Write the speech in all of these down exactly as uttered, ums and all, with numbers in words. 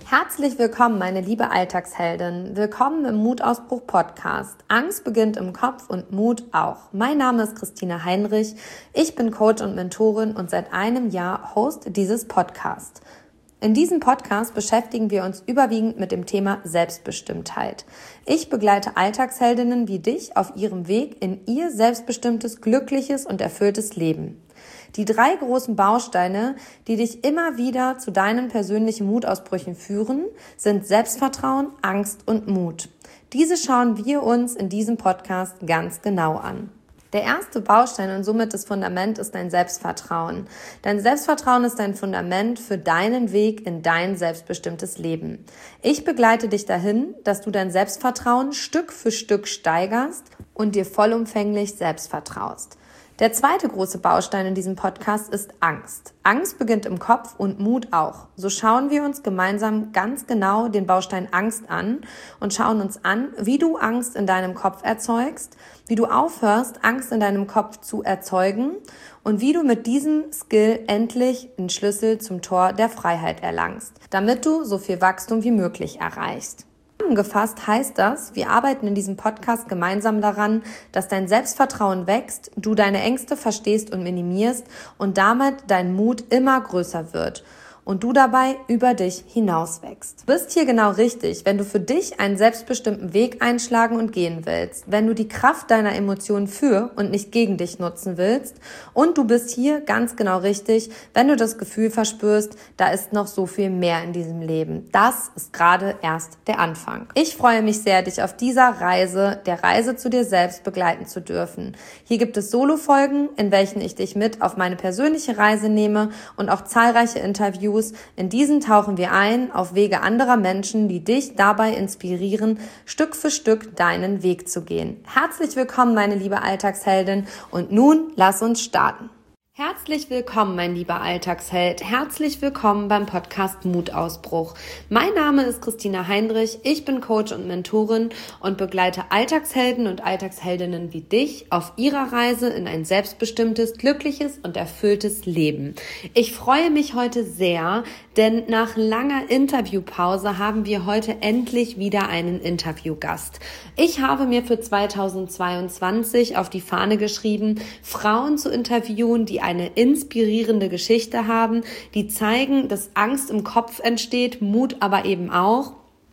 Herzlich willkommen, meine liebe Alltagsheldin. Willkommen im Mutausbruch-Podcast. Angst beginnt im Kopf und Mut auch. Mein Name ist Christina Heinrich. Ich bin Coach und Mentorin und seit einem Jahr Host dieses Podcasts. In diesem Podcast beschäftigen wir uns überwiegend mit dem Thema Selbstbestimmtheit. Ich begleite Alltagsheldinnen wie dich auf ihrem Weg in ihr selbstbestimmtes, glückliches und erfülltes Leben. Die drei großen Bausteine, die dich immer wieder zu deinen persönlichen Mutausbrüchen führen, sind Selbstvertrauen, Angst und Mut. Diese schauen wir uns in diesem Podcast ganz genau an. Der erste Baustein und somit das Fundament ist dein Selbstvertrauen. Dein Selbstvertrauen ist dein Fundament für deinen Weg in dein selbstbestimmtes Leben. Ich begleite dich dahin, dass du dein Selbstvertrauen Stück für Stück steigerst und dir vollumfänglich selbst vertraust. Der zweite große Baustein in diesem Podcast ist Angst. Angst beginnt im Kopf und Mut auch. So schauen wir uns gemeinsam ganz genau den Baustein Angst an und schauen uns an, wie du Angst in deinem Kopf erzeugst, wie du aufhörst, Angst in deinem Kopf zu erzeugen und wie du mit diesem Skill endlich den Schlüssel zum Tor der Freiheit erlangst, damit du so viel Wachstum wie möglich erreichst. Zusammengefasst heißt das, wir arbeiten in diesem Podcast gemeinsam daran, dass dein Selbstvertrauen wächst, du deine Ängste verstehst und minimierst und damit dein Mut immer größer wird und du dabei über dich hinaus wächst. Du bist hier genau richtig, wenn du für dich einen selbstbestimmten Weg einschlagen und gehen willst, wenn du die Kraft deiner Emotionen für und nicht gegen dich nutzen willst und du bist hier ganz genau richtig, wenn du das Gefühl verspürst, da ist noch so viel mehr in diesem Leben. Das ist gerade erst der Anfang. Ich freue mich sehr, dich auf dieser Reise, der Reise zu dir selbst begleiten zu dürfen. Hier gibt es Solo-Folgen, in welchen ich dich mit auf meine persönliche Reise nehme und auch zahlreiche Interviews. In diesen tauchen wir ein auf Wege anderer Menschen, die dich dabei inspirieren, Stück für Stück deinen Weg zu gehen. Herzlich willkommen, meine liebe Alltagsheldin, und nun lass uns starten. Herzlich willkommen, mein lieber Alltagsheld. Herzlich willkommen beim Podcast Mutausbruch. Mein Name ist Christina Heinrich. Ich bin Coach und Mentorin und begleite Alltagshelden und Alltagsheldinnen wie dich auf ihrer Reise in ein selbstbestimmtes, glückliches und erfülltes Leben. Ich freue mich heute sehr, denn nach langer Interviewpause haben wir heute endlich wieder einen Interviewgast. Ich habe mir für zweitausendzweiundzwanzig auf die Fahne geschrieben, Frauen zu interviewen, die eine inspirierende Geschichte haben, die zeigen, dass Angst im Kopf entsteht, Mut aber eben auch.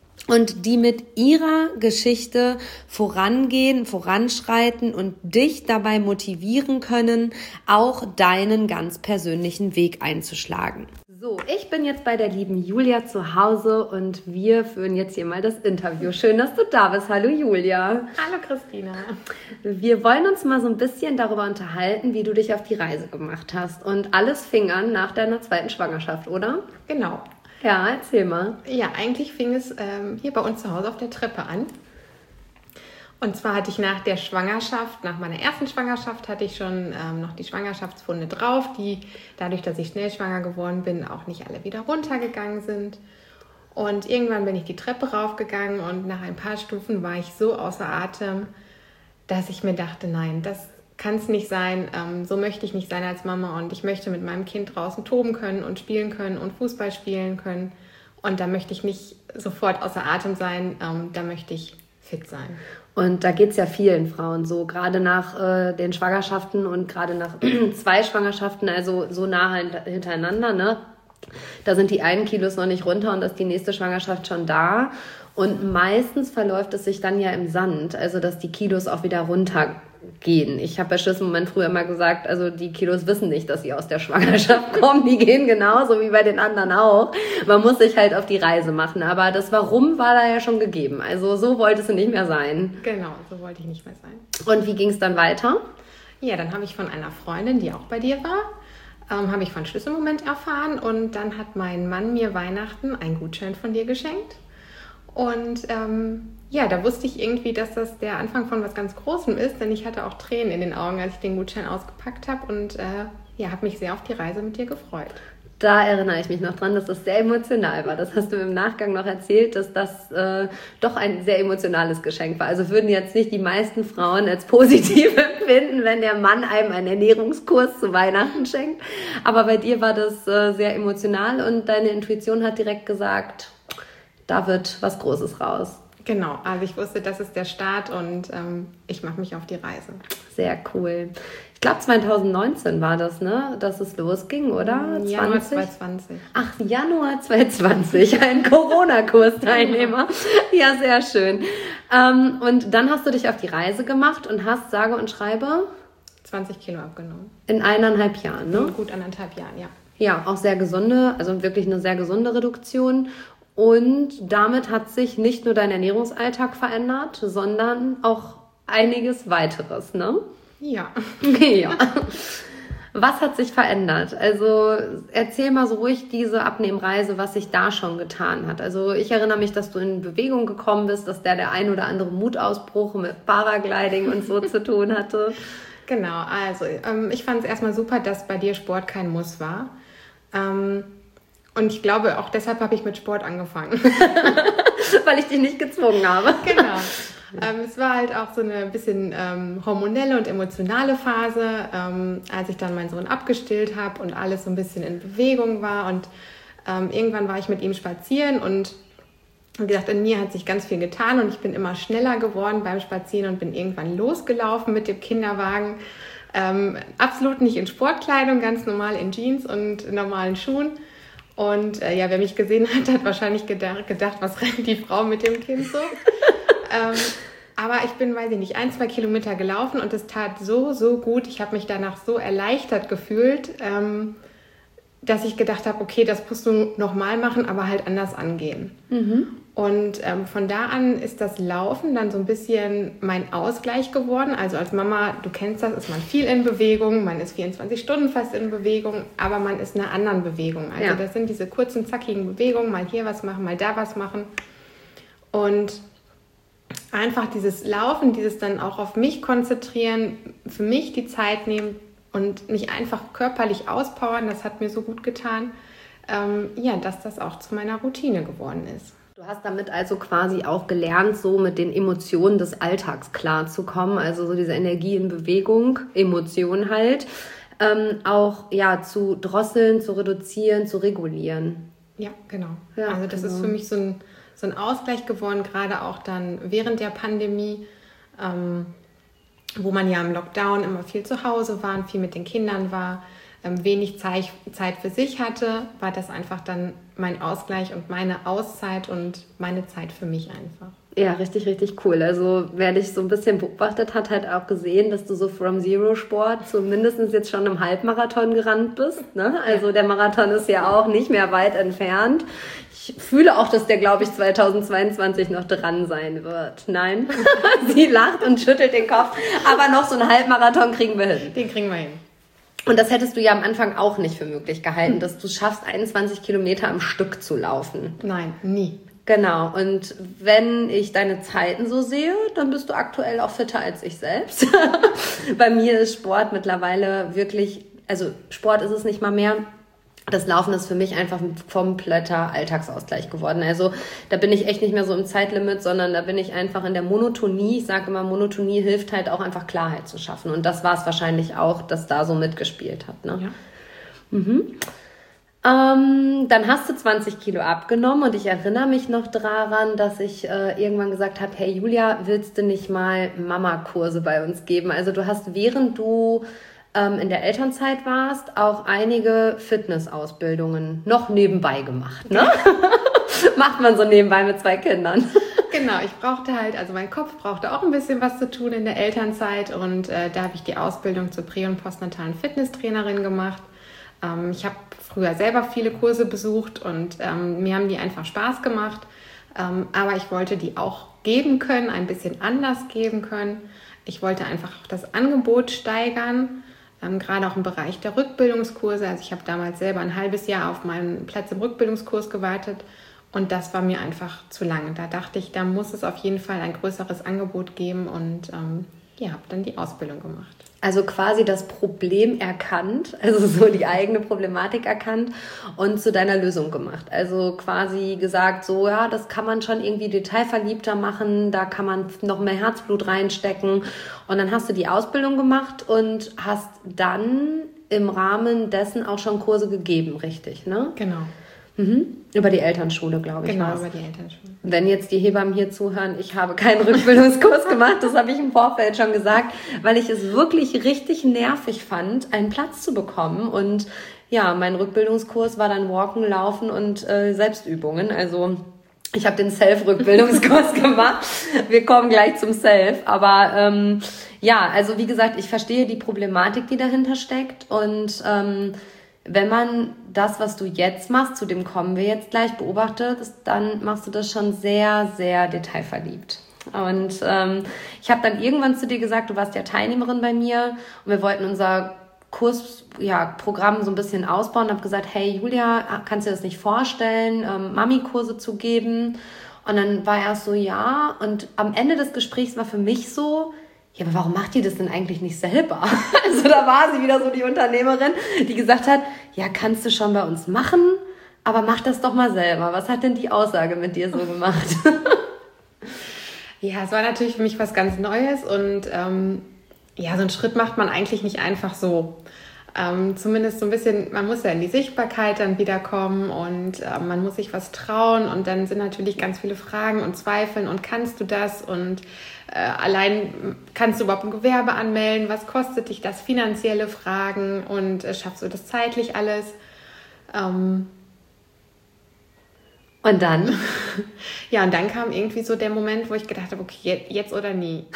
Und die mit ihrer Geschichte vorangehen, voranschreiten und dich dabei motivieren können, auch deinen ganz persönlichen Weg einzuschlagen. So, ich bin jetzt bei der lieben Julia zu Hause und wir führen jetzt hier mal das Interview. Schön, dass du da bist. Hallo Julia. Hallo Christina. Wir wollen uns mal so ein bisschen darüber unterhalten, wie du dich auf die Reise gemacht hast. Und alles fing an nach deiner zweiten Schwangerschaft, oder? Genau. Ja, erzähl mal. Ja, eigentlich fing es ähm, hier bei uns zu Hause auf der Treppe an. Und zwar hatte ich nach der Schwangerschaft, nach meiner ersten Schwangerschaft, hatte ich schon ähm, noch die Schwangerschaftswunde drauf, die dadurch, dass ich schnell schwanger geworden bin, auch nicht alle wieder runtergegangen sind. Und irgendwann bin ich die Treppe raufgegangen und nach ein paar Stufen war ich so außer Atem, dass ich mir dachte, nein, das kann es nicht sein, ähm, so möchte ich nicht sein als Mama und ich möchte mit meinem Kind draußen toben können und spielen können und Fußball spielen können und da möchte ich nicht sofort außer Atem sein, ähm, da möchte ich fit sein. Und da geht's ja vielen Frauen so, gerade nach äh, den Schwangerschaften und gerade nach zwei Schwangerschaften, also so nah hintereinander, ne? Da sind die einen Kilos noch nicht runter und ist die nächste Schwangerschaft schon da. Und meistens verläuft es sich dann ja im Sand, also dass die Kilos auch wieder runtergehen. Ich habe bei Schlüsselmoment früher immer gesagt, also die Kilos wissen nicht, dass sie aus der Schwangerschaft kommen. Die gehen genauso wie bei den anderen auch. Man muss sich halt auf die Reise machen. Aber das Warum war da ja schon gegeben. Also so wollte es nicht mehr sein. Genau, so wollte ich nicht mehr sein. Und wie ging es dann weiter? Ja, dann habe ich von einer Freundin, die auch bei dir war, ähm, habe ich von Schlüsselmoment erfahren. Und dann hat mein Mann mir Weihnachten einen Gutschein von dir geschenkt. Und ähm, ja, da wusste ich irgendwie, dass das der Anfang von was ganz Großem ist, denn ich hatte auch Tränen in den Augen, als ich den Gutschein ausgepackt habe und äh, ja, habe mich sehr auf die Reise mit dir gefreut. Da erinnere ich mich noch dran, dass das sehr emotional war. Das hast du im Nachgang noch erzählt, dass das äh, doch ein sehr emotionales Geschenk war. Also würden jetzt nicht die meisten Frauen als positiv empfinden, wenn der Mann einem einen Ernährungskurs zu Weihnachten schenkt. Aber bei dir war das äh, sehr emotional und deine Intuition hat direkt gesagt, da wird was Großes raus. Genau, also ich wusste, das ist der Start und ähm, ich mache mich auf die Reise. Sehr cool. Ich glaube zwanzig neunzehn war das, ne, dass es losging, oder? Januar zwanzig zwanzig. Ach, Januar zwanzig zwanzig, ein Corona-Kursteilnehmer. Ja, sehr schön. Ähm, und dann hast du dich auf die Reise gemacht und hast, sage und schreibe, zwanzig Kilo abgenommen. In eineinhalb Jahren, ne? In gut anderthalb Jahren, ja. Ja, auch sehr gesunde, also wirklich eine sehr gesunde Reduktion. Und damit hat sich nicht nur dein Ernährungsalltag verändert, sondern auch einiges weiteres, ne? Ja. Ja. Was hat sich verändert? Also erzähl mal so ruhig diese Abnehmreise, was sich da schon getan hat. Also ich erinnere mich, dass du in Bewegung gekommen bist, dass der der ein oder andere Mutausbruch mit Paragliding und so zu tun hatte. Genau, also ähm, ich fand es erstmal super, dass bei dir Sport kein Muss war. Ähm, Und ich glaube, auch deshalb habe ich mit Sport angefangen. Weil ich dich nicht gezwungen habe. Genau. Ähm, es war halt auch so eine bisschen ähm, hormonelle und emotionale Phase, ähm, als ich dann meinen Sohn abgestillt habe und alles so ein bisschen in Bewegung war. Und ähm, irgendwann war ich mit ihm spazieren und wie gesagt, in mir hat sich ganz viel getan und ich bin immer schneller geworden beim Spazieren und bin irgendwann losgelaufen mit dem Kinderwagen. Ähm, absolut nicht in Sportkleidung, ganz normal in Jeans und normalen Schuhen. Und äh, ja, wer mich gesehen hat, hat wahrscheinlich gedacht, gedacht was rennt die Frau mit dem Kind so. ähm, aber ich bin, weiß ich nicht, ein, zwei Kilometer gelaufen und es tat so, so gut. Ich habe mich danach so erleichtert gefühlt, ähm, dass ich gedacht habe, okay, das musst du nochmal machen, aber halt anders angehen. Mhm. Und ähm, von da an ist das Laufen dann so ein bisschen mein Ausgleich geworden. Also als Mama, du kennst das, ist man viel in Bewegung, man ist vierundzwanzig Stunden fast in Bewegung, aber man ist in einer anderen Bewegung. Also ja. Das sind diese kurzen, zackigen Bewegungen, mal hier was machen, mal da was machen. Und einfach dieses Laufen, dieses dann auch auf mich konzentrieren, für mich die Zeit nehmen und mich einfach körperlich auspowern, das hat mir so gut getan, ähm, ja, dass das auch zu meiner Routine geworden ist. Du hast damit also quasi auch gelernt, so mit den Emotionen des Alltags klarzukommen, also so diese Energie in Bewegung, Emotion halt, ähm, auch ja zu drosseln, zu reduzieren, zu regulieren. Ja, genau. Ja, also das genau. ist für mich so ein, so ein Ausgleich geworden, gerade auch dann während der Pandemie, ähm, wo man ja im Lockdown immer viel zu Hause war und viel mit den Kindern war, ähm, wenig Zeit, Zeit für sich hatte, war das einfach dann mein Ausgleich und meine Auszeit und meine Zeit für mich einfach. Ja, richtig, richtig cool. Also wer dich so ein bisschen beobachtet hat, hat auch gesehen, dass du so from Zero Sport zumindest jetzt schon im Halbmarathon gerannt bist. Ne? Also der Marathon ist ja auch nicht mehr weit entfernt. Ich fühle auch, dass der, glaube ich, zweitausendzweiundzwanzig noch dran sein wird. Nein, sie lacht und schüttelt den Kopf. Aber noch so einen Halbmarathon kriegen wir hin. Den kriegen wir hin. Und das hättest du ja am Anfang auch nicht für möglich gehalten, dass du schaffst, einundzwanzig Kilometer am Stück zu laufen. Nein, nie. Genau, und wenn ich deine Zeiten so sehe, dann bist du aktuell auch fitter als ich selbst. Bei mir ist Sport mittlerweile wirklich, also Sport ist es nicht mal mehr. Das Laufen ist für mich einfach ein kompletter Alltagsausgleich geworden. Also da bin ich echt nicht mehr so im Zeitlimit, sondern da bin ich einfach in der Monotonie. Ich sage immer, Monotonie hilft halt auch einfach Klarheit zu schaffen. Und das war es wahrscheinlich auch, dass da so mitgespielt hat. Ne? Ja. Mhm. Ähm, dann hast du zwanzig Kilo abgenommen und ich erinnere mich noch daran, dass ich äh, irgendwann gesagt habe, hey Julia, willst du nicht mal Mama-Kurse bei uns geben? Also du hast, während du in der Elternzeit warst, auch einige Fitnessausbildungen noch nebenbei gemacht, ne? Macht man so nebenbei mit zwei Kindern. Genau, ich brauchte halt, also mein Kopf brauchte auch ein bisschen was zu tun in der Elternzeit und äh, da habe ich die Ausbildung zur prä- und postnatalen Fitnesstrainerin gemacht. Ähm, ich habe früher selber viele Kurse besucht und ähm, mir haben die einfach Spaß gemacht, ähm, aber ich wollte die auch geben können, ein bisschen anders geben können. Ich wollte einfach auch das Angebot steigern. Ähm, gerade auch im Bereich der Rückbildungskurse. Also ich habe damals selber ein halbes Jahr auf meinen Platz im Rückbildungskurs gewartet und das war mir einfach zu lange. Da dachte ich, da muss es auf jeden Fall ein größeres Angebot geben und ähm, ja, habe dann die Ausbildung gemacht. Also quasi das Problem erkannt, also so die eigene Problematik erkannt und zu deiner Lösung gemacht. Also quasi gesagt, so ja, das kann man schon irgendwie detailverliebter machen, da kann man noch mehr Herzblut reinstecken. Und dann hast du die Ausbildung gemacht und hast dann im Rahmen dessen auch schon Kurse gegeben, richtig, ne? Genau. Mhm. Über die Elternschule, glaube ich. Genau, war's. über die Elternschule. Wenn jetzt die Hebammen hier zuhören, ich habe keinen Rückbildungskurs gemacht, das habe ich im Vorfeld schon gesagt, weil ich es wirklich richtig nervig fand, einen Platz zu bekommen. Und ja, mein Rückbildungskurs war dann Walken, Laufen und äh, Selbstübungen. Also ich habe den Self-Rückbildungskurs gemacht. Wir kommen gleich zum Self. Aber ähm, ja, also wie gesagt, ich verstehe die Problematik, die dahinter steckt. Und ähm, wenn man das, was du jetzt machst, zu dem kommen wir jetzt gleich, beobachtet, dann machst du das schon sehr, sehr detailverliebt. Und ähm, ich habe dann irgendwann zu dir gesagt, du warst ja Teilnehmerin bei mir und wir wollten unser Kurs, ja, Programm so ein bisschen ausbauen und habe gesagt, hey Julia, kannst du dir das nicht vorstellen, ähm, Mami-Kurse zu geben? Und dann war er so, ja. Und am Ende des Gesprächs war für mich so, ja, aber warum macht die das denn eigentlich nicht selber? Also da war sie wieder so die Unternehmerin, die gesagt hat, ja, kannst du schon bei uns machen, aber mach das doch mal selber. Was hat denn die Aussage mit dir so gemacht? Ja, es war natürlich für mich was ganz Neues und ähm, ja, so einen Schritt macht man eigentlich nicht einfach so. Ähm, zumindest so ein bisschen, man muss ja in die Sichtbarkeit dann wiederkommen und äh, man muss sich was trauen und dann sind natürlich ganz viele Fragen und Zweifeln und kannst du das und äh, allein kannst du überhaupt ein Gewerbe anmelden, was kostet dich das, finanzielle Fragen und äh, schaffst du das zeitlich alles? Ähm, und dann? Ja, und dann kam irgendwie so der Moment, wo ich gedacht habe, okay, jetzt oder nie.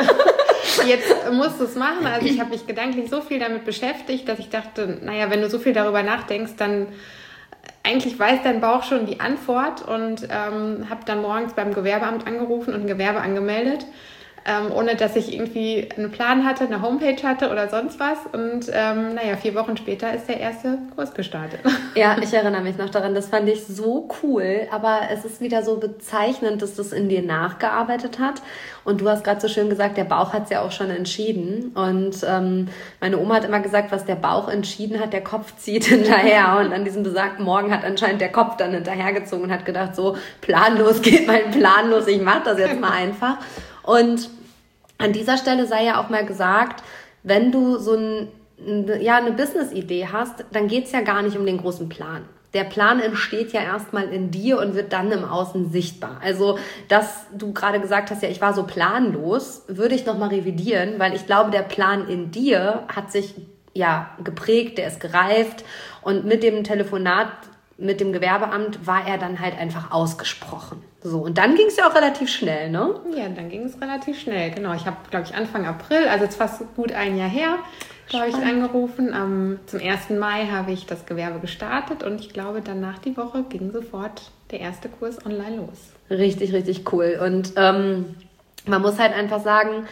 Jetzt, jetzt musst du es machen. Also ich habe mich gedanklich so viel damit beschäftigt, dass ich dachte, naja, wenn du so viel darüber nachdenkst, dann eigentlich weiß dein Bauch schon die Antwort und ähm, habe dann morgens beim Gewerbeamt angerufen und ein Gewerbe angemeldet, ähm, ohne dass ich irgendwie einen Plan hatte, eine Homepage hatte oder sonst was. Und ähm, naja, vier Wochen später ist der erste Kurs gestartet. Ja, ich erinnere mich noch daran, das fand ich so cool, aber es ist wieder so bezeichnend, dass das in dir nachgearbeitet hat. Und du hast gerade so schön gesagt, der Bauch hat es ja auch schon entschieden. Und ähm, meine Oma hat immer gesagt, was der Bauch entschieden hat, der Kopf zieht hinterher. Und an diesem besagten Morgen hat anscheinend der Kopf dann hinterhergezogen und hat gedacht, so planlos geht mein Plan los, ich mache das jetzt mal einfach. Und an dieser Stelle sei ja auch mal gesagt, wenn du so ein, ja, eine Business-Idee hast, dann geht's ja gar nicht um den großen Plan. Der Plan entsteht ja erstmal in dir und wird dann im Außen sichtbar. Also, dass du gerade gesagt hast, ja, ich war so planlos, würde ich nochmal revidieren, weil ich glaube, der Plan in dir hat sich ja geprägt, der ist gereift und mit dem Telefonat mit dem Gewerbeamt war er dann halt einfach ausgesprochen. So, und dann ging es ja auch relativ schnell, ne? Ja, dann ging es relativ schnell, genau. Ich habe, glaube ich, Anfang April, also jetzt fast gut ein Jahr her, habe ich angerufen. Um, zum ersten Mai habe ich das Gewerbe gestartet und ich glaube, danach die Woche ging sofort der erste Kurs online los. Richtig, richtig cool. Und ähm, man muss halt einfach sagen,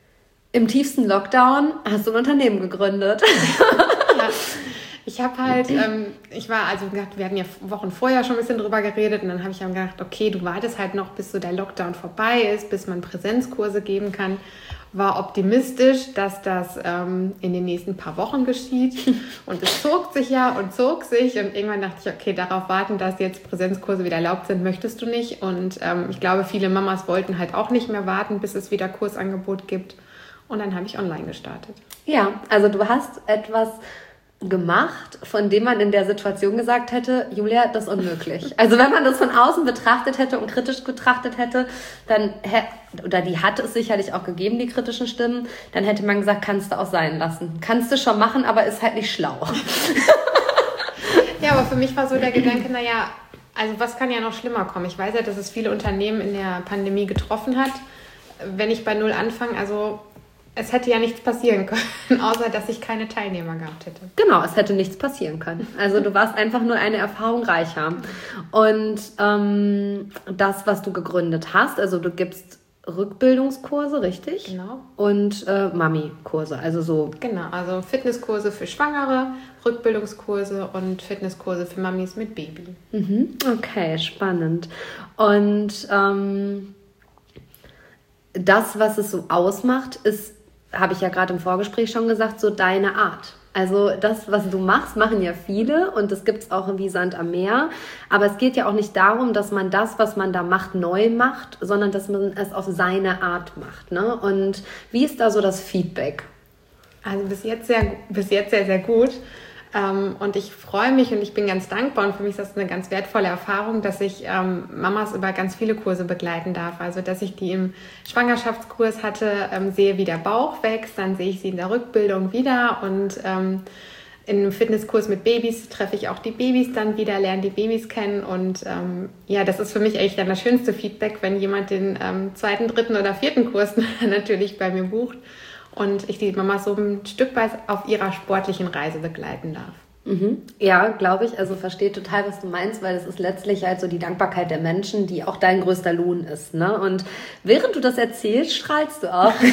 im tiefsten Lockdown hast du ein Unternehmen gegründet. Ja. Ich habe halt, ähm, ich war, also wir hatten ja Wochen vorher schon ein bisschen drüber geredet und dann habe ich dann gedacht, okay, du wartest halt noch, bis so der Lockdown vorbei ist, bis man Präsenzkurse geben kann. War optimistisch, dass das ähm, in den nächsten paar Wochen geschieht und es zog sich ja und zog sich und irgendwann dachte ich, okay, darauf warten, dass jetzt Präsenzkurse wieder erlaubt sind, möchtest du nicht und ähm, ich glaube, viele Mamas wollten halt auch nicht mehr warten, bis es wieder Kursangebot gibt und dann habe ich online gestartet. Ja, also du hast etwas gemacht, von dem man in der Situation gesagt hätte, Julia, das ist unmöglich. Also wenn man das von außen betrachtet hätte und kritisch betrachtet hätte, dann oder die hat es sicherlich auch gegeben, die kritischen Stimmen, dann hätte man gesagt, kannst du auch sein lassen. Kannst du schon machen, aber ist halt nicht schlau. Ja, aber für mich war so der Gedanke, naja, also was kann ja noch schlimmer kommen? Ich weiß ja, dass es viele Unternehmen in der Pandemie getroffen hat. Wenn ich bei Null anfange, also es hätte ja nichts passieren können, außer dass ich keine Teilnehmer gehabt hätte. Genau, es hätte nichts passieren können. Also du warst einfach nur eine Erfahrung reicher. Und ähm, das, was du gegründet hast, also du gibst Rückbildungskurse, richtig? Genau. Und äh, Mami-Kurse, also so. Genau, also Fitnesskurse für Schwangere, Rückbildungskurse und Fitnesskurse für Mamis mit Baby. Mhm. Okay, spannend. Und ähm, das, was es so ausmacht, ist, habe ich ja gerade im Vorgespräch schon gesagt, so deine Art. Also das, was du machst, machen ja viele und das gibt es auch wie Sand am Meer. Aber es geht ja auch nicht darum, dass man das, was man da macht, neu macht, sondern dass man es auf seine Art macht. Ne? Und wie ist da so das Feedback? Also bis jetzt sehr, bis jetzt sehr, sehr gut. Ähm, und ich freue mich und ich bin ganz dankbar und für mich ist das eine ganz wertvolle Erfahrung, dass ich ähm, Mamas über ganz viele Kurse begleiten darf. Also dass ich die im Schwangerschaftskurs hatte, ähm, sehe, wie der Bauch wächst, dann sehe ich sie in der Rückbildung wieder und ähm, in einem Fitnesskurs mit Babys treffe ich auch die Babys dann wieder, lerne die Babys kennen und ähm, ja, das ist für mich eigentlich dann das schönste Feedback, wenn jemand den ähm, zweiten, dritten oder vierten Kurs natürlich bei mir bucht und ich die Mama so ein Stück weit auf ihrer sportlichen Reise begleiten darf. Mhm. Ja, glaube ich. Also verstehe total, was du meinst, weil es ist letztlich halt so die Dankbarkeit der Menschen, die auch dein größter Lohn ist. Ne? Und während du das erzählst, strahlst du auch.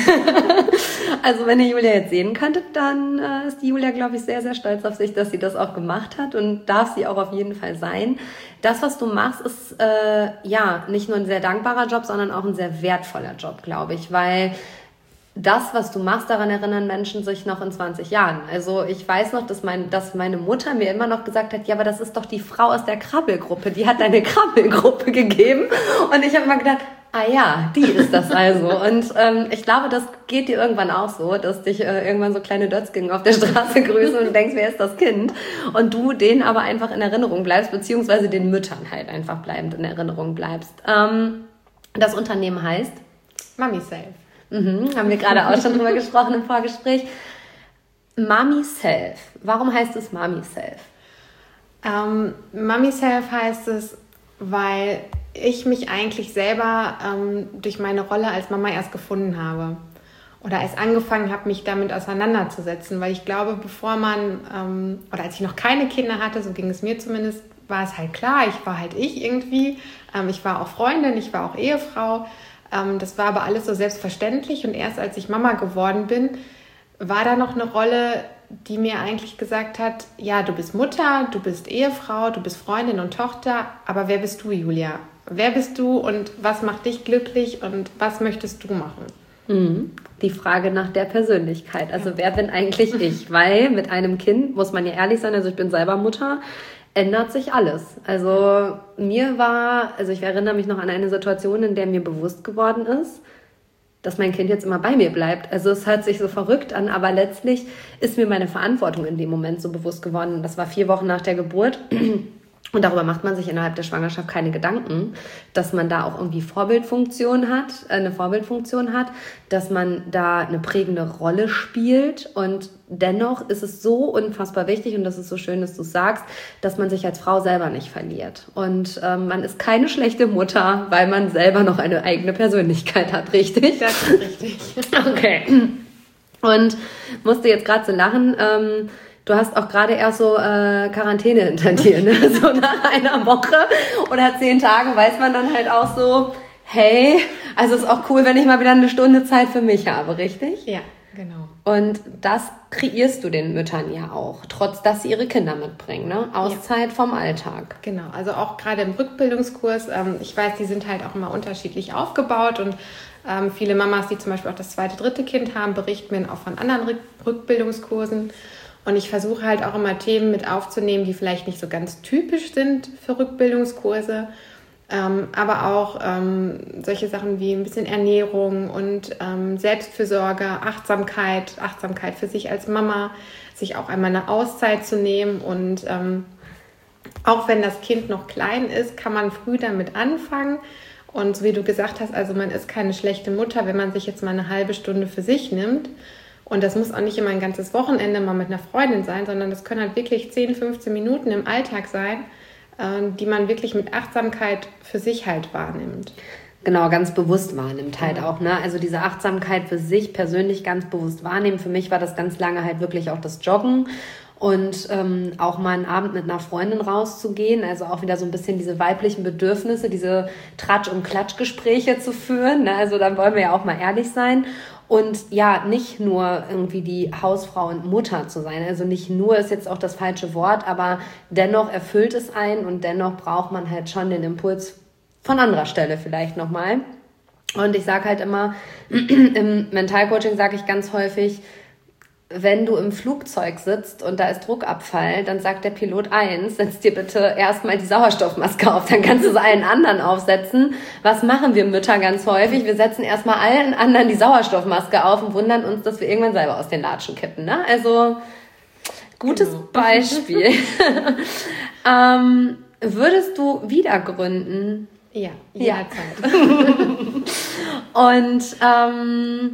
Also wenn ihr Julia jetzt sehen könntet, dann äh, ist die Julia, glaube ich, sehr, sehr stolz auf sich, dass sie das auch gemacht hat und darf sie auch auf jeden Fall sein. Das, was du machst, ist äh, ja nicht nur ein sehr dankbarer Job, sondern auch ein sehr wertvoller Job, glaube ich, weil das, was du machst, daran erinnern Menschen sich noch in zwanzig Jahren. Also ich weiß noch, dass, mein, dass meine Mutter mir immer noch gesagt hat, ja, aber das ist doch die Frau aus der Krabbelgruppe, die hat deine Krabbelgruppe gegeben. Und ich habe immer gedacht, ah ja, die ist das also. Und ähm, ich glaube, das geht dir irgendwann auch so, dass dich äh, irgendwann so kleine Dötzgen auf der Straße grüßen und du denkst, wer ist das Kind? Und du denen aber einfach in Erinnerung bleibst, beziehungsweise den Müttern halt einfach bleibend in Erinnerung bleibst. Ähm, das Unternehmen heißt? Mami Self. Mhm, haben wir gerade auch schon drüber gesprochen im Vorgespräch. Mami Self. Warum heißt es Mami Self? Ähm, Mami Self heißt es, weil ich mich eigentlich selber ähm, durch meine Rolle als Mama erst gefunden habe. Oder erst angefangen habe, mich damit auseinanderzusetzen. Weil ich glaube, bevor man, ähm, oder als ich noch keine Kinder hatte, so ging es mir zumindest, war es halt klar, ich war halt ich irgendwie. Ähm, ich war auch Freundin, ich war auch Ehefrau. Das war aber alles so selbstverständlich und erst als ich Mama geworden bin, war da noch eine Rolle, die mir eigentlich gesagt hat, ja, du bist Mutter, du bist Ehefrau, du bist Freundin und Tochter, aber wer bist du, Julia? Wer bist du und was macht dich glücklich und was möchtest du machen? Mhm. Die Frage nach der Persönlichkeit, also ja. Wer bin eigentlich ich? Weil mit einem Kind, muss man ja ehrlich sein, also ich bin selber Mutter, ändert sich alles. Also mir war, also ich erinnere mich noch an eine Situation, in der mir bewusst geworden ist, dass mein Kind jetzt immer bei mir bleibt. Also es hört sich so verrückt an, aber letztlich ist mir meine Verantwortung in dem Moment so bewusst geworden. Das war vier Wochen nach der Geburt. Und darüber macht man sich innerhalb der Schwangerschaft keine Gedanken, dass man da auch irgendwie Vorbildfunktion hat, eine Vorbildfunktion hat, dass man da eine prägende Rolle spielt. Und dennoch ist es so unfassbar wichtig, und das ist so schön, dass du es sagst, dass man sich als Frau selber nicht verliert. Und ähm, man ist keine schlechte Mutter, weil man selber noch eine eigene Persönlichkeit hat, richtig? Das ist richtig. Okay. Und musste jetzt gerade so lachen, ähm, du hast auch gerade erst so äh, Quarantäne hinter dir, ne? So nach einer Woche oder zehn Tagen weiß man dann halt auch so, hey, also ist auch cool, wenn ich mal wieder eine Stunde Zeit für mich habe, richtig? Ja, genau. Und das kreierst du den Müttern ja auch, trotz dass sie ihre Kinder mitbringen, ne? Auszeit ja. vom Alltag. Genau, also auch gerade im Rückbildungskurs, ähm, ich weiß, die sind halt auch immer unterschiedlich aufgebaut und ähm, viele Mamas, die zum Beispiel auch das zweite, dritte Kind haben, berichten mir auch von anderen Rück- Rückbildungskursen. Und ich versuche halt auch immer Themen mit aufzunehmen, die vielleicht nicht so ganz typisch sind für Rückbildungskurse, ähm, aber auch ähm, solche Sachen wie ein bisschen Ernährung und ähm, Selbstfürsorge, Achtsamkeit, Achtsamkeit für sich als Mama, sich auch einmal eine Auszeit zu nehmen. Und ähm, auch wenn das Kind noch klein ist, kann man früh damit anfangen. Und so wie du gesagt hast, also man ist keine schlechte Mutter, wenn man sich jetzt mal eine halbe Stunde für sich nimmt. Und das muss auch nicht immer ein ganzes Wochenende mal mit einer Freundin sein, sondern das können halt wirklich zehn, fünfzehn Minuten im Alltag sein, äh, die man wirklich mit Achtsamkeit für sich halt wahrnimmt. Genau, ganz bewusst wahrnimmt halt auch, ne? Also diese Achtsamkeit für sich persönlich ganz bewusst wahrnehmen. Für mich war das ganz lange halt wirklich auch das Joggen und ähm, auch mal einen Abend mit einer Freundin rauszugehen, also auch wieder so ein bisschen diese weiblichen Bedürfnisse, diese Tratsch- und Klatschgespräche zu führen, ne? Also da wollen wir ja auch mal ehrlich sein. Und ja, nicht nur irgendwie die Hausfrau und Mutter zu sein. Also nicht nur ist jetzt auch das falsche Wort, aber dennoch erfüllt es einen und dennoch braucht man halt schon den Impuls von anderer Stelle vielleicht nochmal. Und ich sage halt immer, im Mentalcoaching sage ich ganz häufig, wenn du im Flugzeug sitzt und da ist Druckabfall, dann sagt der Pilot eins, setz dir bitte erstmal die Sauerstoffmaske auf, dann kannst du es allen anderen aufsetzen. Was machen wir Mütter ganz häufig? Wir setzen erstmal allen anderen die Sauerstoffmaske auf und wundern uns, dass wir irgendwann selber aus den Latschen kippen, ne? Also Gutes genau. Beispiel. ähm, würdest du wieder gründen? Ja, jederzeit. Ja. Und ähm,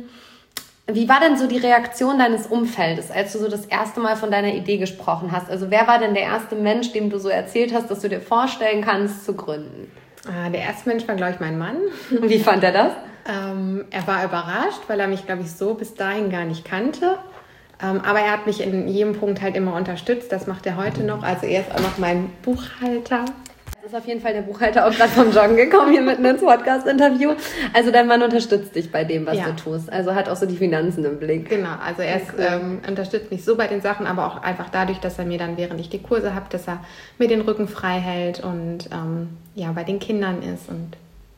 wie war denn so die Reaktion deines Umfeldes, als du so das erste Mal von deiner Idee gesprochen hast? Also wer war denn der erste Mensch, dem du so erzählt hast, dass du dir vorstellen kannst, zu gründen? Ah, der erste Mensch war, glaube ich, mein Mann. Wie fand er das? Ähm, er war überrascht, weil er mich, glaube ich, so bis dahin gar nicht kannte. Ähm, aber er hat mich in jedem Punkt halt immer unterstützt. Das macht er heute noch. Also er ist auch noch mein Buchhalter. Jetzt ist auf jeden Fall der Buchhalter auch gerade vom Joggen gekommen, hier mitten ins Podcast-Interview. Also dein Mann unterstützt dich bei dem, was ja. du tust. Also hat auch so die Finanzen im Blick. Genau, also er ist, cool. ähm, unterstützt mich so bei den Sachen, aber auch einfach dadurch, dass er mir dann, während ich die Kurse habe, dass er mir den Rücken frei hält und ähm, ja, bei den Kindern ist. Und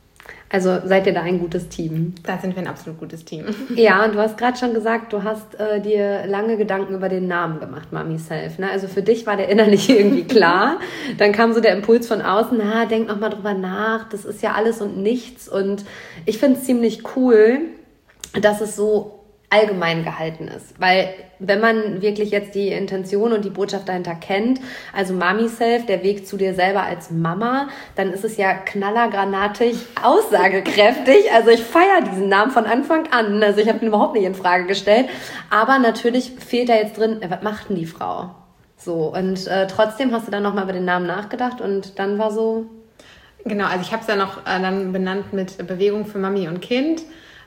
also seid ihr da ein gutes Team? Da sind wir ein absolut gutes Team. Ja, und du hast gerade schon gesagt, du hast äh, dir lange Gedanken über den Namen gemacht, Mami Self. Ne? Also für dich war der innerlich irgendwie klar. Dann kam so der Impuls von außen, na, denk noch mal drüber nach, das ist ja alles und nichts. Und ich finde es ziemlich cool, dass es so allgemein gehalten ist. Weil wenn man wirklich jetzt die Intention und die Botschaft dahinter kennt, also Mami Self, der Weg zu dir selber als Mama, dann ist es ja knallergranatig, aussagekräftig. Also ich feiere diesen Namen von Anfang an. Also ich habe ihn überhaupt nicht in Frage gestellt. Aber natürlich fehlt da jetzt drin, was macht denn die Frau? So, und äh, trotzdem hast du dann nochmal über den Namen nachgedacht und dann war so... Genau, also ich habe es ja noch äh, dann benannt mit Bewegung für Mami und Kind.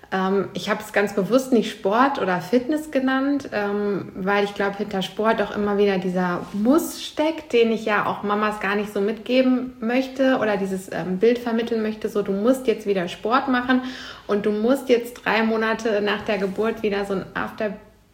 Ich habe es ganz bewusst nicht Sport oder Fitness genannt, weil ich glaube, hinter Sport auch immer wieder dieser Muss steckt, den ich ja auch Mamas gar nicht so mitgeben möchte oder dieses Bild vermitteln möchte, so du musst jetzt wieder Sport machen und du musst jetzt drei Monate nach der Geburt wieder so ein After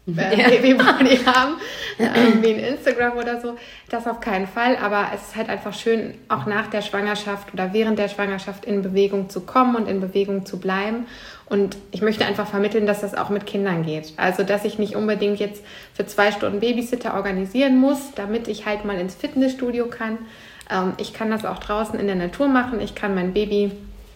Baby-Body haben, ähm, wie in Instagram oder so. Das auf keinen Fall, aber es ist halt einfach schön, auch nach der Schwangerschaft oder während der Schwangerschaft in Bewegung zu kommen und in Bewegung zu bleiben. Und ich möchte einfach vermitteln, dass das auch mit Kindern geht. Also, dass ich nicht unbedingt jetzt für zwei Stunden Babysitter organisieren muss, damit ich halt mal ins Fitnessstudio kann. Ähm, ich kann das auch draußen in der Natur machen. Ich kann mein Baby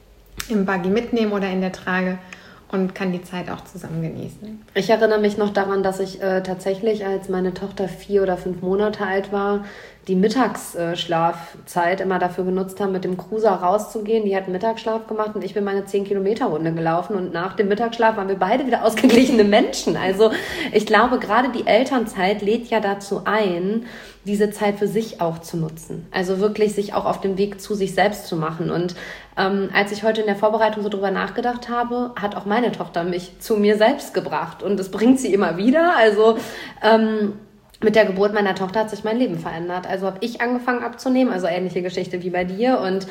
im Buggy mitnehmen oder in der Trage und kann die Zeit auch zusammen genießen. Ich erinnere mich noch daran, dass ich äh, tatsächlich, als meine Tochter vier oder fünf Monate alt war, die Mittagsschlafzeit immer dafür genutzt haben, mit dem Cruiser rauszugehen. Die hat Mittagsschlaf gemacht und ich bin meine zehn Kilometer Runde gelaufen und nach dem Mittagsschlaf waren wir beide wieder ausgeglichene Menschen. Also ich glaube, gerade die Elternzeit lädt ja dazu ein, diese Zeit für sich auch zu nutzen. Also wirklich sich auch auf den Weg zu sich selbst zu machen. Und ähm, als ich heute in der Vorbereitung so drüber nachgedacht habe, hat auch meine Tochter mich zu mir selbst gebracht. Und das bringt sie immer wieder. Also ähm, mit der Geburt meiner Tochter hat sich mein Leben verändert. Also habe ich angefangen abzunehmen, also ähnliche Geschichte wie bei dir. Und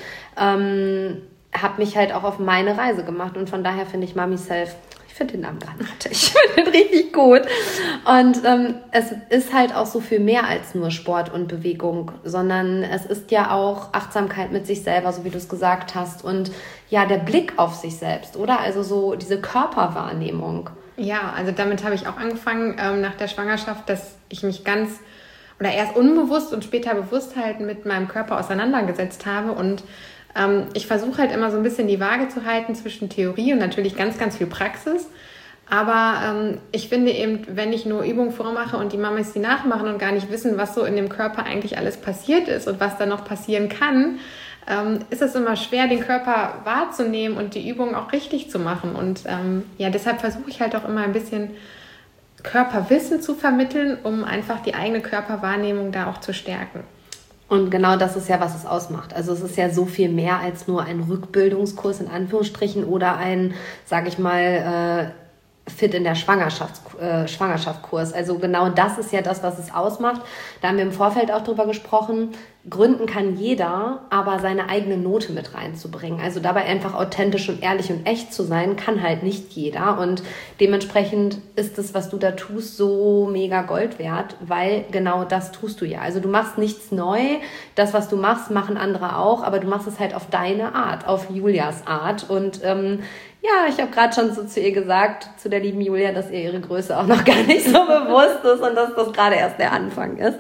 ähm, habe mich halt auch auf meine Reise gemacht. Und von daher finde ich Mami Self... Ich finde den Namen granatig. Ich finde den richtig gut. Und ähm, es ist halt auch so viel mehr als nur Sport und Bewegung, sondern es ist ja auch Achtsamkeit mit sich selber, so wie du es gesagt hast. Und ja, der Blick auf sich selbst, oder? Also so diese Körperwahrnehmung. Ja, also damit habe ich auch angefangen ähm, nach der Schwangerschaft, dass ich mich ganz oder erst unbewusst und später bewusst halt mit meinem Körper auseinandergesetzt habe und ähm, ich versuche halt immer so ein bisschen die Waage zu halten zwischen Theorie und natürlich ganz, ganz viel Praxis. Aber ähm, ich finde eben, wenn ich nur Übungen vormache und die Mamas die nachmachen und gar nicht wissen, was so in dem Körper eigentlich alles passiert ist und was da noch passieren kann, ähm, ist es immer schwer, den Körper wahrzunehmen und die Übungen auch richtig zu machen. Und ähm, ja, deshalb versuche ich halt auch immer ein bisschen Körperwissen zu vermitteln, um einfach die eigene Körperwahrnehmung da auch zu stärken. Und genau das ist ja, was es ausmacht. Also es ist ja so viel mehr als nur ein Rückbildungskurs in Anführungsstrichen oder ein, sage ich mal, äh, fit in der Schwangerschafts- äh, Schwangerschaftskurs. Also genau das ist ja das, was es ausmacht. Da haben wir im Vorfeld auch drüber gesprochen. Gründen kann jeder, aber seine eigene Note mit reinzubringen. Also dabei einfach authentisch und ehrlich und echt zu sein, kann halt nicht jeder. Und dementsprechend ist das, was du da tust, so mega Gold wert, weil genau das tust du ja. Also du machst nichts neu. Das, was du machst, machen andere auch, aber du machst es halt auf deine Art, auf Julias Art. Und ähm, ja, ich habe gerade schon so zu ihr gesagt, zu der lieben Julia, dass ihr ihre Größe auch noch gar nicht so bewusst ist und dass das gerade erst der Anfang ist.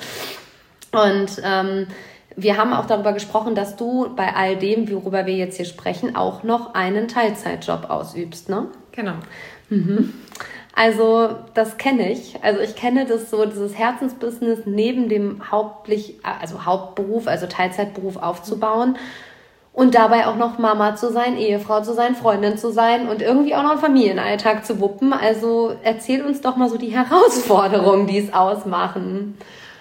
Und ähm, wir haben auch darüber gesprochen, dass du bei all dem, worüber wir jetzt hier sprechen, auch noch einen Teilzeitjob ausübst, ne? Genau. Mhm. Also das kenne ich. Also ich kenne das so, dieses Herzensbusiness neben dem hauptlich, also Hauptberuf, also Teilzeitberuf aufzubauen und dabei auch noch Mama zu sein, Ehefrau zu sein, Freundin zu sein und irgendwie auch noch einen Familienalltag zu wuppen. Also erzähl uns doch mal so die Herausforderungen, die es ausmachen.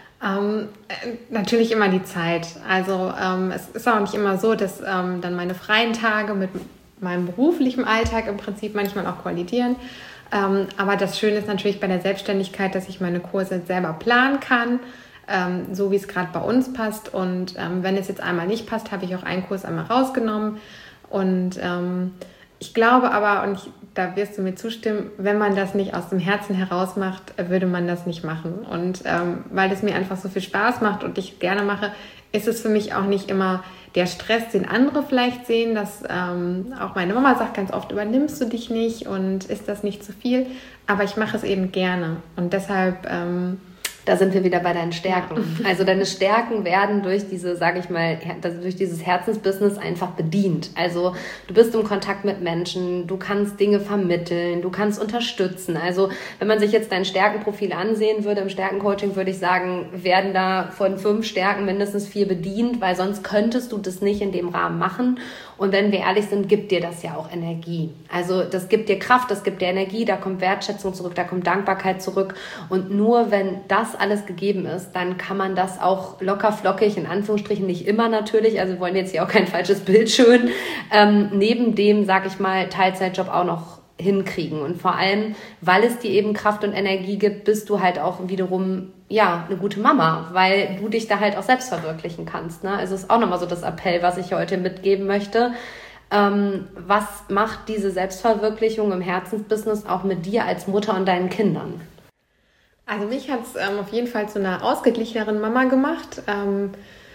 Ähm, natürlich immer die Zeit. Also ähm, es ist auch nicht immer so, dass ähm, dann meine freien Tage mit meinem beruflichen Alltag im Prinzip manchmal auch kollidieren. Ähm, aber das Schöne ist natürlich bei der Selbstständigkeit, dass ich meine Kurse selber planen kann, ähm, so wie es gerade bei uns passt. Und ähm, wenn es jetzt einmal nicht passt, habe ich auch einen Kurs einmal rausgenommen. Und ähm, ich glaube aber, und ich, da wirst du mir zustimmen, wenn man das nicht aus dem Herzen heraus macht, würde man das nicht machen. Und ähm, weil das mir einfach so viel Spaß macht und ich gerne mache, ist es für mich auch nicht immer der Stress, den andere vielleicht sehen, dass ähm, auch meine Mama sagt ganz oft, übernimmst du dich nicht und ist das nicht zu viel? Aber ich mache es eben gerne und deshalb... Ähm, Da sind wir wieder bei deinen Stärken. Also deine Stärken werden durch diese, sage ich mal, durch dieses Herzensbusiness einfach bedient. Also du bist im Kontakt mit Menschen, du kannst Dinge vermitteln, du kannst unterstützen. Also wenn man sich jetzt dein Stärkenprofil ansehen würde, im Stärkencoaching würde ich sagen, werden da von fünf Stärken mindestens vier bedient, weil sonst könntest du das nicht in dem Rahmen machen. Und wenn wir ehrlich sind, gibt dir das ja auch Energie. Also das gibt dir Kraft, das gibt dir Energie, da kommt Wertschätzung zurück, da kommt Dankbarkeit zurück. Und nur wenn das alles gegeben ist, dann kann man das auch locker flockig, in Anführungsstrichen nicht immer natürlich, also wir wollen jetzt hier auch kein falsches Bild schön, ähm, neben dem, sag ich mal, Teilzeitjob auch noch hinkriegen. Und vor allem, weil es dir eben Kraft und Energie gibt, bist du halt auch wiederum ja eine gute Mama, weil du dich da halt auch selbst verwirklichen kannst. Ne? Also ist auch nochmal so das Appell, was ich heute mitgeben möchte. Ähm, was macht diese Selbstverwirklichung im Herzensbusiness auch mit dir als Mutter und deinen Kindern? Also mich hat es ähm, auf jeden Fall zu einer ausgeglicheneren Mama gemacht. Ähm,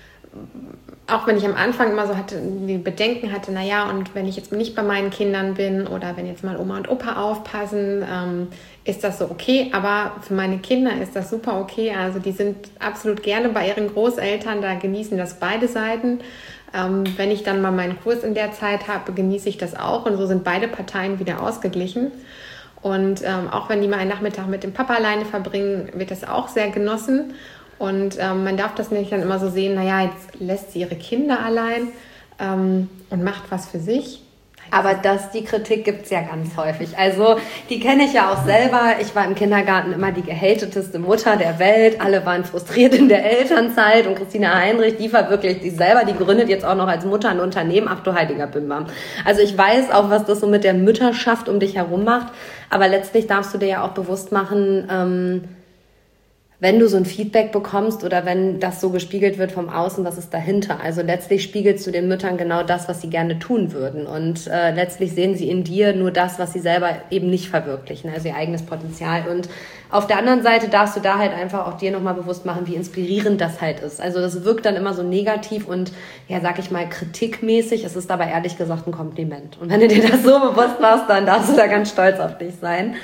auch wenn ich am Anfang immer so hatte, die Bedenken hatte, naja, und wenn ich jetzt nicht bei meinen Kindern bin oder wenn jetzt mal Oma und Opa aufpassen, ähm, ist das so okay. Aber für meine Kinder ist das super okay. Also die sind absolut gerne bei ihren Großeltern, da genießen das beide Seiten. Ähm, wenn ich dann mal meinen Kurs in der Zeit habe, genieße ich das auch. Und so sind beide Parteien wieder ausgeglichen. Und ähm, auch wenn die mal einen Nachmittag mit dem Papa alleine verbringen, wird das auch sehr genossen. Und ähm, man darf das nicht dann immer so sehen, naja, jetzt lässt sie ihre Kinder allein ähm, und macht was für sich. Aber das, die Kritik gibt's ja ganz häufig. Also die kenne ich ja auch selber. Ich war im Kindergarten immer die gehateteste Mutter der Welt. Alle waren frustriert in der Elternzeit. Und Christina Heinrich, die war wirklich die selber, die gründet jetzt auch noch als Mutter ein Unternehmen. Ach du heiliger Bimbam. Also ich weiß auch, was das so mit der Mütterschaft um dich herum macht. Aber letztlich darfst du dir ja auch bewusst machen, ähm, wenn du so ein Feedback bekommst oder wenn das so gespiegelt wird vom Außen, was ist dahinter? Also letztlich spiegelst du den Müttern genau das, was sie gerne tun würden. Und äh, letztlich sehen sie in dir nur das, was sie selber eben nicht verwirklichen, also ihr eigenes Potenzial. Und auf der anderen Seite darfst du da halt einfach auch dir nochmal bewusst machen, wie inspirierend das halt ist. Also das wirkt dann immer so negativ und, ja, sag ich mal, kritikmäßig. Es ist aber ehrlich gesagt ein Kompliment. Und wenn du dir das so bewusst machst, dann darfst du da ganz stolz auf dich sein.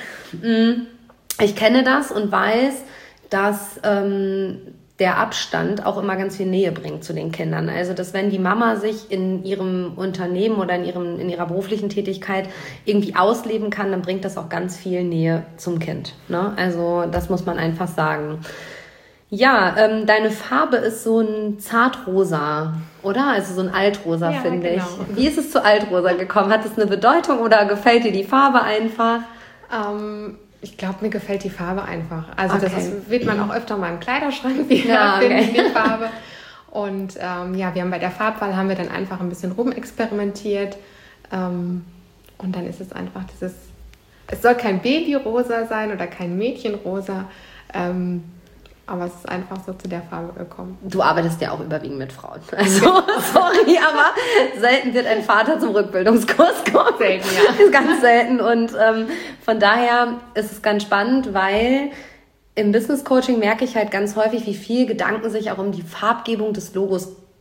Ich kenne das und weiß, dass ähm, der Abstand auch immer ganz viel Nähe bringt zu den Kindern. Also, dass wenn die Mama sich in ihrem Unternehmen oder in ihrem in ihrer beruflichen Tätigkeit irgendwie ausleben kann, dann bringt das auch ganz viel Nähe zum Kind. Ne? Also, das muss man einfach sagen. Ja, ähm, deine Farbe ist so ein Zartrosa, oder? Also so ein Altrosa, ja, finde genau. ich. Wie ist es zu Altrosa gekommen? Hat es eine Bedeutung oder gefällt dir die Farbe einfach? Ähm... Ich glaube, mir gefällt die Farbe einfach. Also okay. Das ist, wird man auch öfter mal im Kleiderschrank wieder ja, finden, okay. die Farbe. Und ähm, ja, wir haben bei der Farbwahl haben wir dann einfach ein bisschen rumexperimentiert. Ähm, und dann ist es einfach dieses, es soll kein Babyrosa sein oder kein Mädchenrosa, ähm, aber es ist einfach so zu der Farbe gekommen. Du arbeitest ja auch überwiegend mit Frauen. Also, sorry, aber selten wird ein Vater zum Rückbildungskurs kommen. Selten, ja. Ist ganz selten. Und ähm, von daher ist es ganz spannend, weil im Business Coaching merke ich halt ganz häufig, wie viel Gedanken sich auch um die Farbgebung des Logos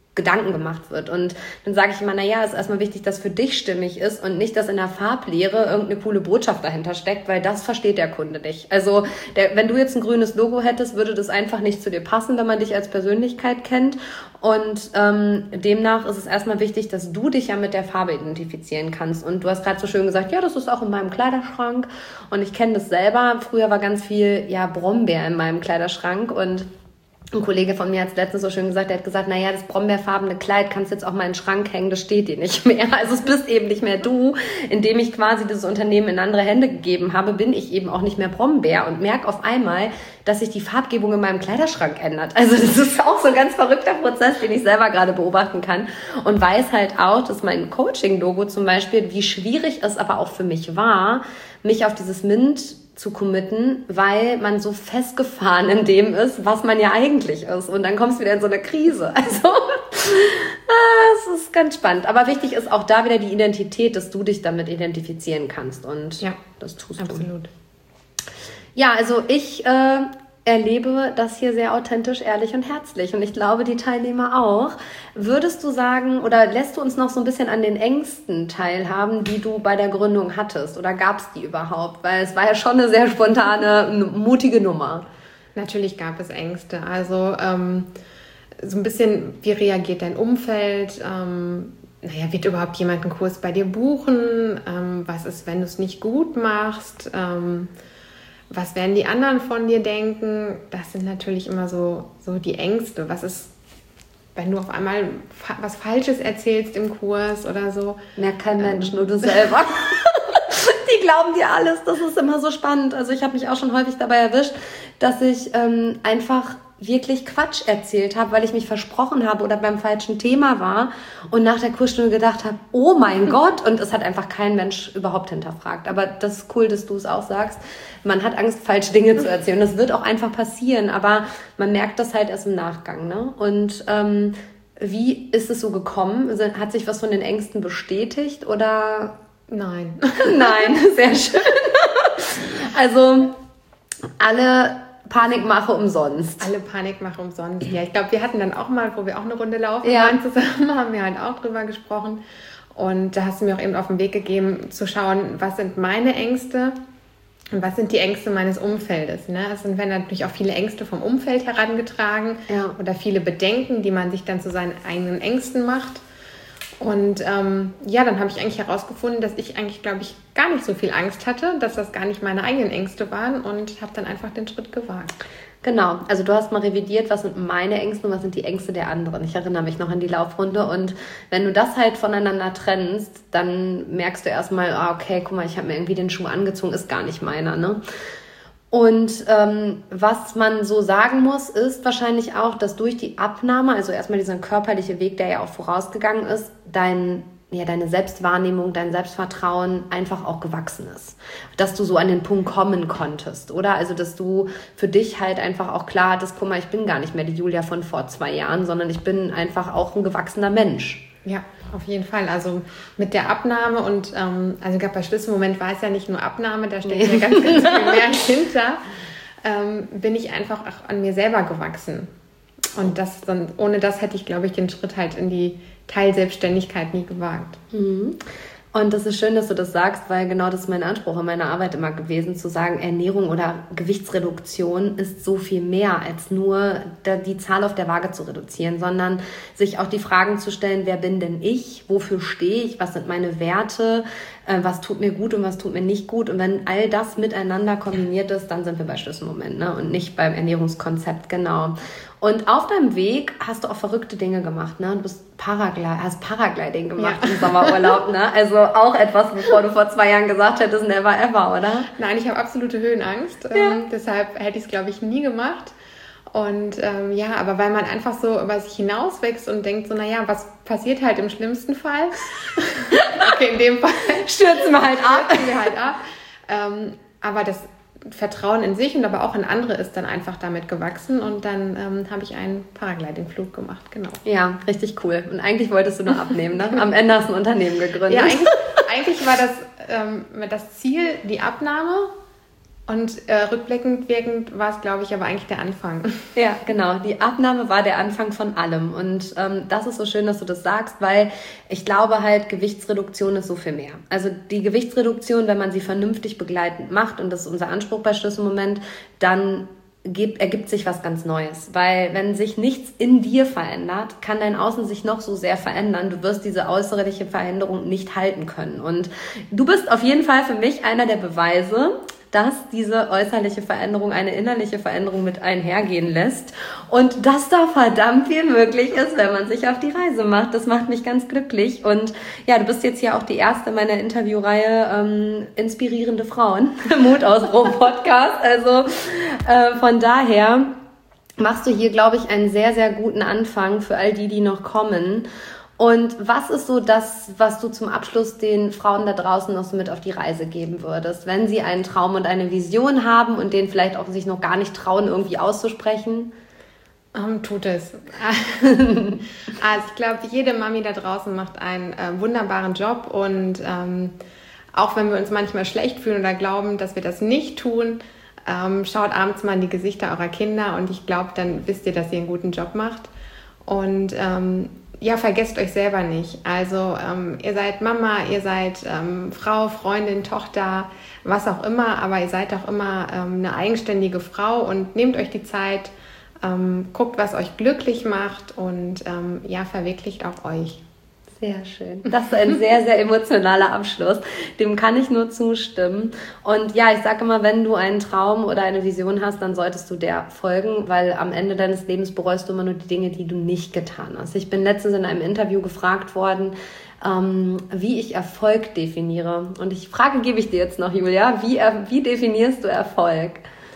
Gedanken gemacht wird. Und dann sage ich immer, naja, es ist erstmal wichtig, dass für dich stimmig ist und nicht, dass in der Farblehre irgendeine coole Botschaft dahinter steckt, weil das versteht der Kunde nicht. Also der, wenn du jetzt ein grünes Logo hättest, würde das einfach nicht zu dir passen, wenn man dich als Persönlichkeit kennt. Und ähm, demnach ist es erstmal wichtig, dass du dich ja mit der Farbe identifizieren kannst. Und du hast gerade so schön gesagt, ja, das ist auch in meinem Kleiderschrank. Und ich kenne das selber. Früher war ganz viel ja Brombeer in meinem Kleiderschrank und ein Kollege von mir hat es letztens so schön gesagt, der hat gesagt, naja, das brombeerfarbene Kleid kannst du jetzt auch mal in den Schrank hängen, das steht dir nicht mehr. Also es bist eben nicht mehr du. Indem ich quasi dieses Unternehmen in andere Hände gegeben habe, bin ich eben auch nicht mehr Brombeer und merke auf einmal, dass sich die Farbgebung in meinem Kleiderschrank ändert. Also das ist auch so ein ganz verrückter Prozess, den ich selber gerade beobachten kann und weiß halt auch, dass mein Coaching-Logo zum Beispiel, wie schwierig es aber auch für mich war, mich auf dieses Mint zu committen, weil man so festgefahren in dem ist, was man ja eigentlich ist. Und dann kommst du wieder in so eine Krise. Also, es ist ganz spannend. Aber wichtig ist auch da wieder die Identität, dass du dich damit identifizieren kannst. Und ja, das tust absolut. du. Absolut. Ja, also ich äh, erlebe das hier sehr authentisch, ehrlich und herzlich. Und ich glaube, die Teilnehmer auch. Würdest du sagen, oder lässt du uns noch so ein bisschen an den Ängsten teilhaben, die du bei der Gründung hattest? Oder gab es die überhaupt? Weil es war ja schon eine sehr spontane, mutige Nummer. Natürlich gab es Ängste. Also ähm, so ein bisschen, wie reagiert dein Umfeld? Ähm, naja, wird überhaupt jemand einen Kurs bei dir buchen? Ähm, was ist, wenn du es nicht gut machst? Ähm, Was werden die anderen von dir denken? Das sind natürlich immer so, so die Ängste. Was ist, wenn du auf einmal fa- was Falsches erzählst im Kurs oder so? Merkt kein Mensch, ähm. nur du selber. Die glauben dir alles. Das ist immer so spannend. Also ich habe mich auch schon häufig dabei erwischt, dass ich ähm, einfach wirklich Quatsch erzählt habe, weil ich mich versprochen habe oder beim falschen Thema war und nach der Kursstunde gedacht habe, oh mein Gott, und es hat einfach kein Mensch überhaupt hinterfragt. Aber das ist cool, dass du es auch sagst. Man hat Angst, falsche Dinge zu erzählen. Das wird auch einfach passieren, aber man merkt das halt erst im Nachgang, ne? Und ähm, wie ist es so gekommen? Hat sich was von den Ängsten bestätigt oder? Nein. Nein, sehr schön. Also alle Panikmache umsonst. Alle Panikmache umsonst. Ja, ich glaube, wir hatten dann auch mal, wo wir auch eine Runde laufen ja. waren zusammen, haben wir halt auch drüber gesprochen. Und da hast du mir auch eben auf den Weg gegeben, zu schauen, was sind meine Ängste und was sind die Ängste meines Umfeldes. Ne? Es sind wenn natürlich auch viele Ängste vom Umfeld herangetragen ja. oder viele Bedenken, die man sich dann zu seinen eigenen Ängsten macht. Und ähm, ja, dann habe ich eigentlich herausgefunden, dass ich eigentlich, glaube ich, gar nicht so viel Angst hatte, dass das gar nicht meine eigenen Ängste waren und habe dann einfach den Schritt gewagt. Genau, also du hast mal revidiert, was sind meine Ängste und was sind die Ängste der anderen. Ich erinnere mich noch an die Laufrunde und wenn du das halt voneinander trennst, dann merkst du erstmal, ah, okay, guck mal, ich habe mir irgendwie den Schuh angezogen, ist gar nicht meiner, ne? Und ähm, was man so sagen muss, ist wahrscheinlich auch, dass durch die Abnahme, also erstmal dieser körperliche Weg, der ja auch vorausgegangen ist, dein, ja, deine Selbstwahrnehmung, dein Selbstvertrauen einfach auch gewachsen ist. Dass du so an den Punkt kommen konntest, oder? Also, dass du für dich halt einfach auch klar hattest, guck mal, ich bin gar nicht mehr die Julia von vor zwei Jahren, sondern ich bin einfach auch ein gewachsener Mensch. Ja, auf jeden Fall. Also mit der Abnahme und ähm, also gerade bei Schlüsselmoment war es ja nicht nur Abnahme, da steckt nee. ja ganz, ganz viel mehr hinter, ähm, bin ich einfach auch an mir selber gewachsen. Und das dann, ohne das hätte ich, glaube ich, den Schritt halt in die Teilselbstständigkeit nie gewagt. Mhm. Und das ist schön, dass du das sagst, weil genau das ist mein Anspruch in meiner Arbeit immer gewesen, zu sagen, Ernährung oder Gewichtsreduktion ist so viel mehr als nur die Zahl auf der Waage zu reduzieren, sondern sich auch die Fragen zu stellen, wer bin denn ich, wofür stehe ich, was sind meine Werte, was tut mir gut und was tut mir nicht gut. Und wenn all das miteinander kombiniert ist, dann sind wir bei Schlüsselmoment, ne? Und nicht beim Ernährungskonzept, genau. Und auf deinem Weg hast du auch verrückte Dinge gemacht, ne? Du bist Paraglid- hast Paragliding gemacht ja. im Sommerurlaub, ne? Also auch etwas, bevor du vor zwei Jahren gesagt hättest, never ever, oder? Nein, ich habe absolute Höhenangst. Ja. Ähm, deshalb hätte ich es, glaube ich, nie gemacht. Und ähm, ja, aber weil man einfach so über sich hinauswächst und denkt so, naja, was passiert halt im schlimmsten Fall? Okay, in dem Fall stürzen wir halt ab. Stürzen wir halt ab. Ähm, aber das Vertrauen in sich und aber auch in andere ist dann einfach damit gewachsen und dann ähm, habe ich einen Paragliding-Flug gemacht, genau. Ja, richtig cool. Und eigentlich wolltest du nur abnehmen, ne? Am Ende hast du ein Unternehmen gegründet. Ja, eigentlich, eigentlich war das, ähm, das Ziel die Abnahme Und äh, rückblickend wirkend war es, glaube ich, aber eigentlich der Anfang. Ja, genau. Die Abnahme war der Anfang von allem. Und ähm, das ist so schön, dass du das sagst, weil ich glaube halt, Gewichtsreduktion ist so viel mehr. Also die Gewichtsreduktion, wenn man sie vernünftig begleitend macht, und das ist unser Anspruch bei Schlüsselmoment, dann gibt, ergibt sich was ganz Neues. Weil wenn sich nichts in dir verändert, kann dein Außen sich noch so sehr verändern. Du wirst diese äußerliche Veränderung nicht halten können. Und du bist auf jeden Fall für mich einer der Beweise, dass diese äußerliche Veränderung eine innerliche Veränderung mit einhergehen lässt und dass da verdammt viel möglich ist, wenn man sich auf die Reise macht. Das macht mich ganz glücklich. Und ja, du bist jetzt hier auch die erste meiner Interviewreihe ähm, inspirierende Frauen im Mutausbruch-Podcast. Also äh, von daher machst du hier, glaube ich, einen sehr, sehr guten Anfang für all die, die noch kommen. Und was ist so das, was du zum Abschluss den Frauen da draußen noch so mit auf die Reise geben würdest, wenn sie einen Traum und eine Vision haben und den vielleicht auch sich noch gar nicht trauen, irgendwie auszusprechen? Um, tut es. Also ich glaube, jede Mami da draußen macht einen äh, wunderbaren Job und ähm, auch wenn wir uns manchmal schlecht fühlen oder glauben, dass wir das nicht tun, ähm, schaut abends mal in die Gesichter eurer Kinder und ich glaube, dann wisst ihr, dass ihr einen guten Job macht. Und ähm, ja, vergesst euch selber nicht. Also ähm, ihr seid Mama, ihr seid ähm, Frau, Freundin, Tochter, was auch immer, aber ihr seid auch immer ähm, eine eigenständige Frau und nehmt euch die Zeit, ähm, guckt, was euch glücklich macht und ähm, ja, verwirklicht auch euch. Sehr schön. Das ist ein sehr, sehr emotionaler Abschluss. Dem kann ich nur zustimmen. Und ja, ich sage immer, wenn du einen Traum oder eine Vision hast, dann solltest du der folgen, weil am Ende deines Lebens bereust du immer nur die Dinge, die du nicht getan hast. Ich bin letztens in einem Interview gefragt worden, ähm, wie ich Erfolg definiere. Und die Frage gebe ich dir jetzt noch, Julia. Wie, wie definierst du Erfolg?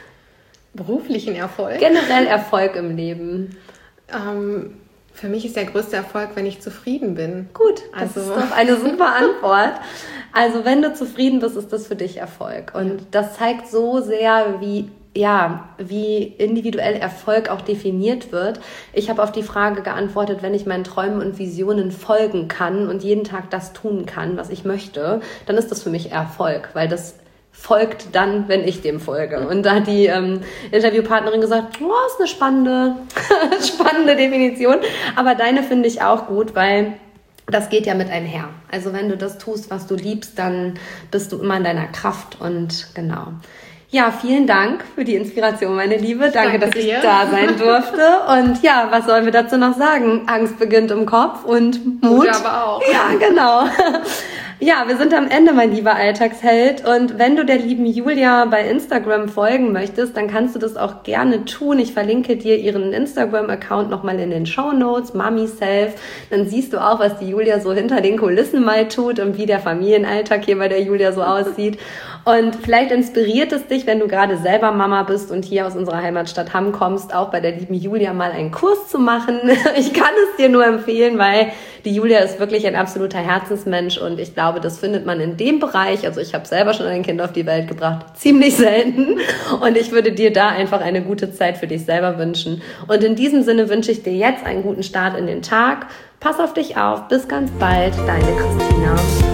Beruflichen Erfolg? Generell Erfolg im Leben. Ähm... Für mich ist der größte Erfolg, wenn ich zufrieden bin. Gut, das also. ist doch eine super Antwort. Also wenn du zufrieden bist, ist das für dich Erfolg. Und das zeigt so sehr, wie, ja, wie individuell Erfolg auch definiert wird. Ich habe auf die Frage geantwortet, wenn ich meinen Träumen und Visionen folgen kann und jeden Tag das tun kann, was ich möchte, dann ist das für mich Erfolg, weil das folgt dann, wenn ich dem folge. Und da hat die ähm, Interviewpartnerin gesagt, oh, ist eine spannende, spannende Definition. Aber deine finde ich auch gut, weil das geht ja mit einher. Also wenn du das tust, was du liebst, dann bist du immer in deiner Kraft und genau. Ja, vielen Dank für die Inspiration, meine Liebe. Danke, Danke dass ich dir. da sein durfte. Und ja, was sollen wir dazu noch sagen? Angst beginnt im Kopf und Mut. Mut aber auch. Ja, genau. Ja, wir sind am Ende, mein lieber Alltagsheld. Und wenn du der lieben Julia bei Instagram folgen möchtest, dann kannst du das auch gerne tun. Ich verlinke dir ihren Instagram-Account nochmal in den Shownotes, MummySelf. Dann siehst du auch, was die Julia so hinter den Kulissen mal tut und wie der Familienalltag hier bei der Julia so aussieht. Und vielleicht inspiriert es dich, wenn du gerade selber Mama bist und hier aus unserer Heimatstadt Hamm kommst, auch bei der lieben Julia mal einen Kurs zu machen. Ich kann es dir nur empfehlen, weil die Julia ist wirklich ein absoluter Herzensmensch und ich glaube, das findet man in dem Bereich, also ich habe selber schon ein Kind auf die Welt gebracht, ziemlich selten und ich würde dir da einfach eine gute Zeit für dich selber wünschen. Und in diesem Sinne wünsche ich dir jetzt einen guten Start in den Tag. Pass auf dich auf, bis ganz bald, deine Christina.